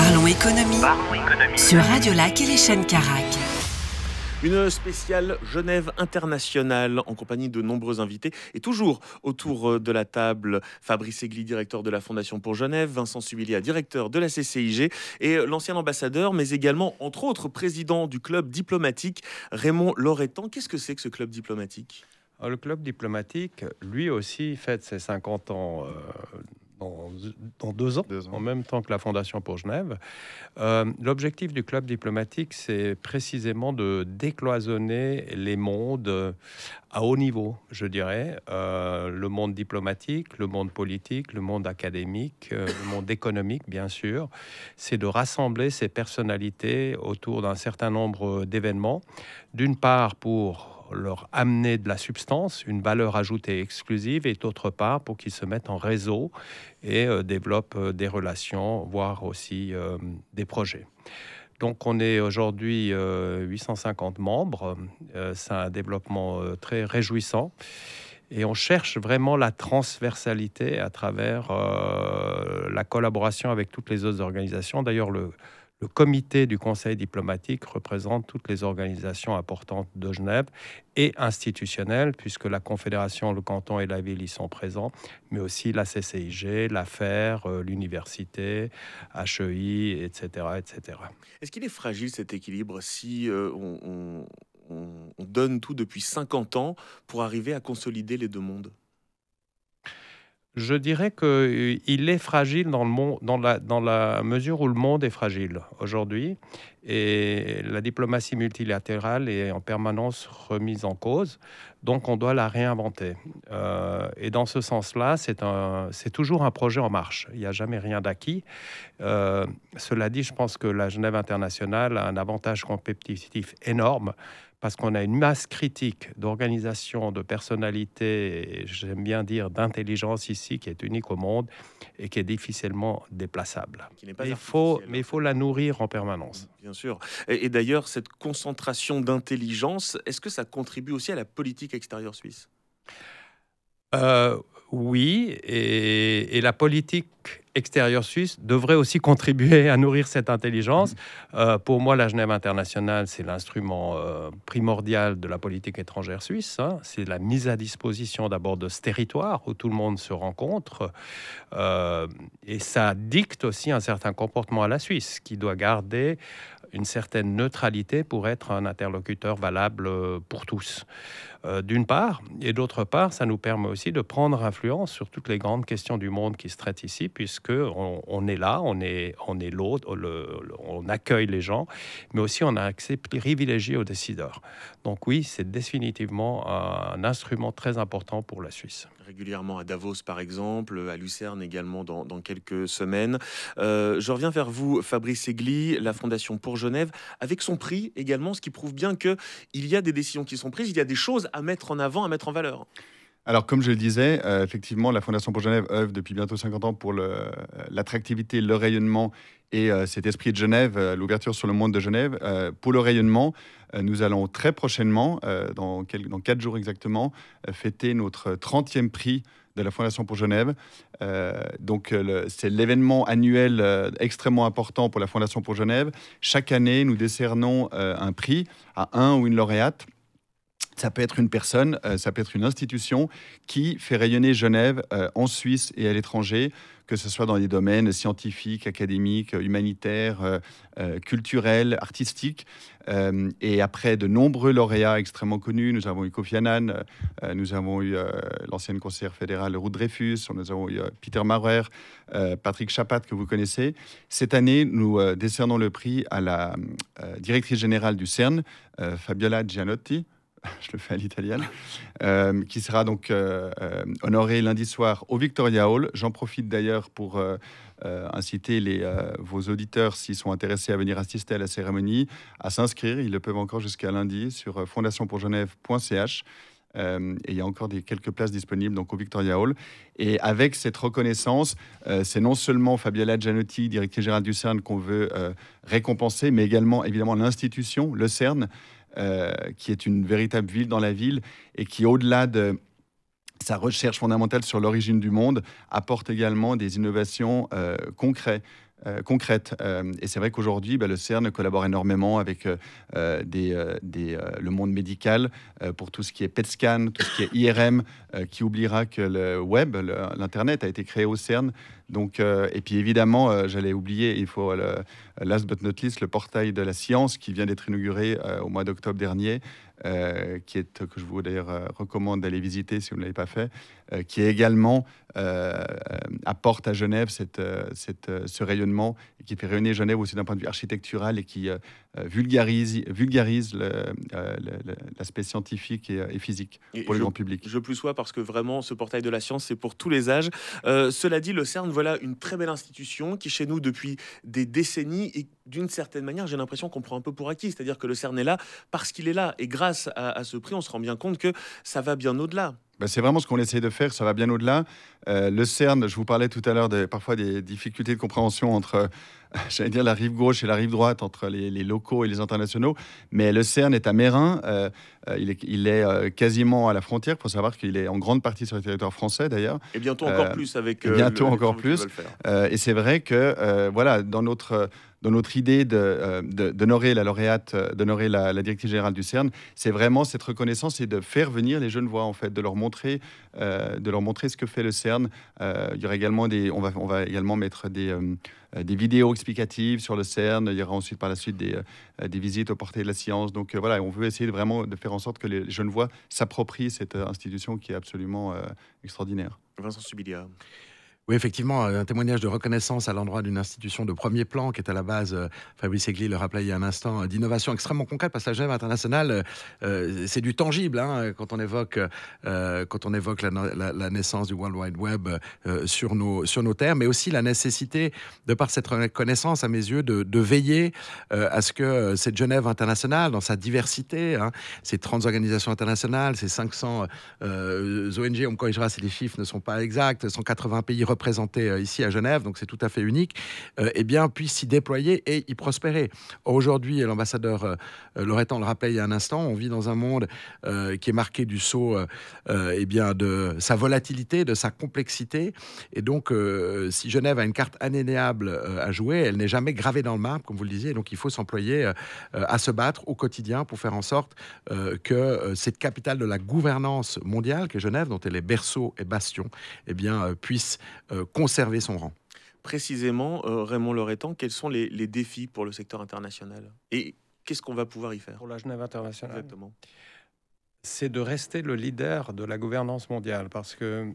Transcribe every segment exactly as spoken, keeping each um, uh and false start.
Parlons économie, Parlons économie. Sur Radio Lac et les chaînes Carac. Une spéciale Genève internationale en compagnie de nombreux invités. Et toujours autour de la table, Fabrice Egli, directeur de la Fondation pour Genève, Vincent Subilia, directeur de la C C I G et l'ancien ambassadeur, mais également, entre autres, président du club diplomatique, Raymond Loretan. Qu'est-ce que c'est que ce club diplomatique ? Alors, le club diplomatique, lui aussi, fête ses cinquante ans euh, dans, dans deux ans, deux ans, en même temps que la Fondation pour Genève. Euh, l'objectif du club diplomatique, c'est précisément de décloisonner les mondes à haut niveau, je dirais. Euh, le monde diplomatique, le monde politique, le monde académique, euh, le monde économique, bien sûr. C'est de rassembler ces personnalités autour d'un certain nombre d'événements. D'une part, pour leur amener de la substance, une valeur ajoutée exclusive, et d'autre part pour qu'ils se mettent en réseau et euh, développent euh, des relations, voire aussi euh, des projets. Donc on est aujourd'hui euh, huit cent cinquante membres, euh, c'est un développement euh, très réjouissant et on cherche vraiment la transversalité à travers euh, la collaboration avec toutes les autres organisations. D'ailleurs, le Le comité du Conseil diplomatique représente toutes les organisations importantes de Genève et institutionnelles, puisque la Confédération, le canton et la ville y sont présents, mais aussi la C C I G, l'Affaire, l'université, H E I, et cetera, et cetera. Est-ce qu'il est fragile cet équilibre si euh, on, on, on donne tout depuis cinquante ans pour arriver à consolider les deux mondes ? Je dirais qu'il est fragile dans, le monde, dans, la, dans la mesure où le monde est fragile aujourd'hui et la diplomatie multilatérale est en permanence remise en cause, donc on doit la réinventer. Euh, et dans ce sens-là, c'est, un, c'est toujours un projet en marche, il n'y a jamais rien d'acquis. Euh, cela dit, je pense que la Genève internationale a un avantage compétitif énorme, parce qu'on a une masse critique d'organisation, de personnalité, et j'aime bien dire d'intelligence ici, qui est unique au monde et qui est difficilement déplaçable. Qui n'est pas mais il faut, mais il faut la nourrir en permanence. Bien sûr. Et, et d'ailleurs, cette concentration d'intelligence, est-ce que ça contribue aussi à la politique extérieure suisse ? Euh, oui, et, et la politique extérieure suisse devrait aussi contribuer à nourrir cette intelligence. Euh, pour moi, la Genève internationale, c'est l'instrument euh, primordial de la politique étrangère suisse. Hein. C'est la mise à disposition d'abord de ce territoire où tout le monde se rencontre. Euh, et ça dicte aussi un certain comportement à la Suisse, qui doit garder une certaine neutralité pour être un interlocuteur valable pour tous, euh, d'une part. Et d'autre part, ça nous permet aussi de prendre influence sur toutes les grandes questions du monde qui se traitent ici, puisque on, on est là, on est, on est l'autre, le, le, on accueille les gens, mais aussi on a accès privilégié aux décideurs. Donc oui, c'est définitivement un instrument très important pour la Suisse. Régulièrement à Davos, par exemple, à Lucerne également dans, dans quelques semaines. Euh, je reviens vers vous, Fabrice Egli, la Fondation pour Genève, avec son prix également, ce qui prouve bien qu'il y a des décisions qui sont prises, il y a des choses à mettre en avant, à mettre en valeur. Alors, comme je le disais, euh, effectivement, la Fondation pour Genève œuvre depuis bientôt cinquante ans pour le, l'attractivité, le rayonnement et euh, cet esprit de Genève, euh, l'ouverture sur le monde de Genève. Euh, pour le rayonnement, euh, nous allons très prochainement, euh, dans, quel, dans quatre jours exactement, euh, fêter notre trentième prix de la Fondation pour Genève. Euh, donc, le, c'est l'événement annuel euh, extrêmement important pour la Fondation pour Genève. Chaque année, nous décernons euh, un prix à un ou une lauréate. Ça peut être une personne, euh, ça peut être une institution qui fait rayonner Genève euh, en Suisse et à l'étranger, que ce soit dans des domaines scientifiques, académiques, humanitaires, euh, euh, culturels, artistiques. Euh, et après de nombreux lauréats extrêmement connus, nous avons eu Kofi Annan, euh, nous avons eu euh, l'ancienne conseillère fédérale Ruth Dreyfus, nous avons eu euh, Peter Maurer, euh, Patrick Chapat, que vous connaissez. Cette année, nous euh, décernons le prix à la euh, directrice générale du CERN, euh, Fabiola Gianotti. Je le fais à l'italienne, euh, qui sera donc euh, euh, honoré lundi soir au Victoria Hall. J'en profite d'ailleurs pour euh, euh, inciter les, euh, vos auditeurs, s'ils sont intéressés à venir assister à la cérémonie, à s'inscrire. Ils le peuvent encore jusqu'à lundi sur fondation pour genève point c h. Euh, et il y a encore des, quelques places disponibles donc, au Victoria Hall. Et avec cette reconnaissance, euh, c'est non seulement Fabiola Gianotti, directrice générale du CERN, qu'on veut euh, récompenser, mais également évidemment l'institution, le CERN, Euh, qui est une véritable ville dans la ville et qui, au-delà de sa recherche fondamentale sur l'origine du monde, apporte également des innovations euh, concrètes euh, concrètes. Euh, et c'est vrai qu'aujourd'hui, bah, le CERN collabore énormément avec euh, des, euh, des, euh, le monde médical euh, pour tout ce qui est P E T scan, tout ce qui est I R M, euh, qui oubliera que le web, le, l'Internet a été créé au CERN. Donc, euh, et puis évidemment, euh, j'allais oublier, il faut, le, last but not least, le portail de la science qui vient d'être inauguré euh, au mois d'octobre dernier, euh, qui est, que je vous d'ailleurs euh, recommande d'aller visiter si vous ne l'avez pas fait, euh, qui est également euh, apporte à Genève cette, cette, ce rayonnement et qui fait rayonner Genève aussi d'un point de vue architectural et qui euh, vulgarise, vulgarise le, euh, le, l'aspect scientifique et, et physique pour et le je, grand public. Je plus sois parce que vraiment, ce portail de la science, c'est pour tous les âges. Euh, cela dit, le CERN, voilà une très belle institution qui, chez nous, depuis des décennies, et d'une certaine manière, j'ai l'impression qu'on prend un peu pour acquis. C'est-à-dire que le CERN est là parce qu'il est là. Et grâce à, à ce prix, on se rend bien compte que ça va bien au-delà. Ben c'est vraiment ce qu'on essaie de faire, ça va bien au-delà. Euh, le CERN, je vous parlais tout à l'heure de parfois des difficultés de compréhension entre, euh, j'allais dire, la rive gauche et la rive droite, entre les, les locaux et les internationaux. Mais le CERN est à Meyrin, euh, il est, il est euh, quasiment à la frontière. Il faut savoir qu'il est en grande partie sur le territoire français d'ailleurs. Et bientôt encore euh, plus avec. Et bientôt euh, le, encore plus. Euh, et c'est vrai que, euh, voilà, dans notre... Dans notre idée de, de, d'honorer la lauréate, d'honorer la, la directrice générale du CERN, c'est vraiment cette reconnaissance et de faire venir les Genevois, en fait, de leur montrer, euh, de leur montrer ce que fait le CERN. Euh, il y aura également des, on va, on va également mettre des, euh, des vidéos explicatives sur le CERN. Il y aura ensuite par la suite des, euh, des visites au portail de la science. Donc euh, voilà, on veut essayer de vraiment de faire en sorte que les Genevois s'approprient cette institution qui est absolument euh, extraordinaire. Vincent Subilia. Oui, effectivement, un témoignage de reconnaissance à l'endroit d'une institution de premier plan qui est à la base, euh, Fabrice Egli le rappelait il y a un instant, euh, d'innovation extrêmement concrète, parce que la Genève internationale, euh, c'est du tangible hein, quand on évoque, euh, quand on évoque la, la, la naissance du World Wide Web euh, sur, nos, sur nos terres, mais aussi la nécessité, de par cette reconnaissance, à mes yeux, de, de veiller euh, à ce que cette Genève internationale, dans sa diversité, hein, ces trente organisations internationales, ces cinq cents euh, O N G, on me corrigera si les chiffres ne sont pas exacts, cent quatre-vingts pays représentés ici à Genève, donc c'est tout à fait unique, euh, eh bien, puisse s'y déployer et y prospérer. Aujourd'hui, l'ambassadeur euh, Loretan le rappelait il y a un instant, on vit dans un monde euh, qui est marqué du sceau euh, eh bien, de sa volatilité, de sa complexité, et donc euh, si Genève a une carte indéniable euh, à jouer, elle n'est jamais gravée dans le marbre, comme vous le disiez, donc il faut s'employer euh, à se battre au quotidien pour faire en sorte euh, que euh, cette capitale de la gouvernance mondiale, qui est Genève, dont elle est berceau et bastion, eh bien, euh, puisse Euh, conserver son rang. Précisément, euh, Raymond Loretan, quels sont les, les défis pour le secteur international et qu'est-ce qu'on va pouvoir y faire pour la Genève internationale? Exactement. C'est de rester le leader de la gouvernance mondiale, parce que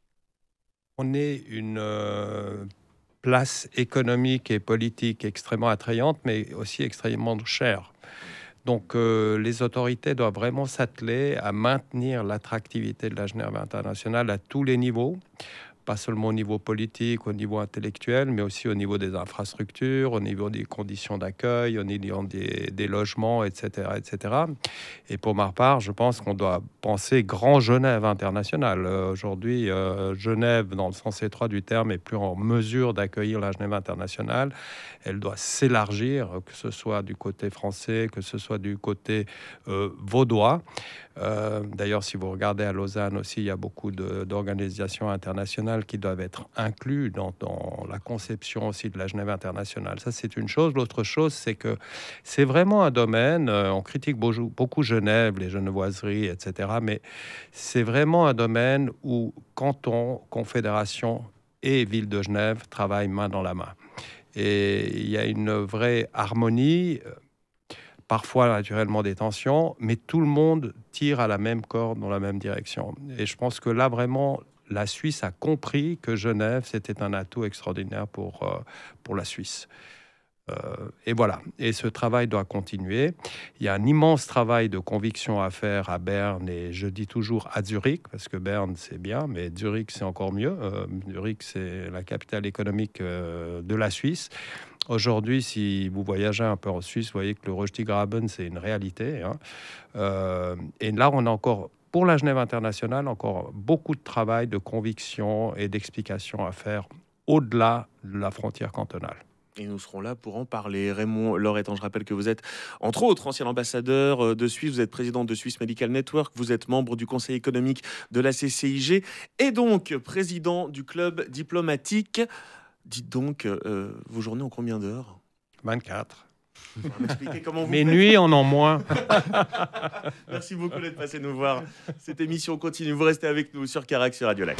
on est une euh, place économique et politique extrêmement attrayante, mais aussi extrêmement chère. Donc, euh, les autorités doivent vraiment s'atteler à maintenir l'attractivité de la Genève internationale à tous les niveaux, pas seulement au niveau politique, au niveau intellectuel, mais aussi au niveau des infrastructures, au niveau des conditions d'accueil, au niveau des, des logements, et cetera, et cetera. Et pour ma part, je pense qu'on doit penser grand Genève international. Euh, aujourd'hui, euh, Genève, dans le sens étroit du terme, est plus en mesure d'accueillir la Genève internationale. Elle doit s'élargir, que ce soit du côté français, que ce soit du côté euh, vaudois. Euh, d'ailleurs, si vous regardez à Lausanne aussi, il y a beaucoup de, d'organisations internationales qui doivent être incluses dans, dans la conception aussi de la Genève internationale. Ça, c'est une chose. L'autre chose, c'est que c'est vraiment un domaine, euh, on critique beaucoup, beaucoup Genève, les genevoiseries, et cetera, mais c'est vraiment un domaine où canton, confédération et ville de Genève travaillent main dans la main. Et il y a une vraie harmonie, parfois naturellement des tensions, mais tout le monde tire à la même corde, dans la même direction. Et je pense que là, vraiment, la Suisse a compris que Genève, c'était un atout extraordinaire pour, euh, pour la Suisse. Euh, et voilà, et ce travail doit continuer. Il y a un immense travail de conviction à faire à Berne, et je dis toujours à Zurich, parce que Berne, c'est bien, mais Zurich, c'est encore mieux. Euh, Zurich, c'est la capitale économique euh, de la Suisse. Aujourd'hui, si vous voyagez un peu en Suisse, vous voyez que le Röstigraben, c'est une réalité. Hein. Euh, et là, on a encore, pour la Genève internationale, encore beaucoup de travail de conviction et d'explication à faire au-delà de la frontière cantonale. Et nous serons là pour en parler. Raymond Loretan, je rappelle que vous êtes, entre autres, ancien ambassadeur de Suisse, vous êtes président de Swiss Medical Network, vous êtes membre du conseil économique de la C C I G et donc président du club diplomatique dites donc, euh, vos journées ont combien d'heures? vingt-quatre. Vous pouvez m'expliquer comment vous Mes faites? nuits en ont moins. Merci beaucoup d'être passé nous voir. Cette émission continue. Vous restez avec nous sur Carac, sur Radio Lac.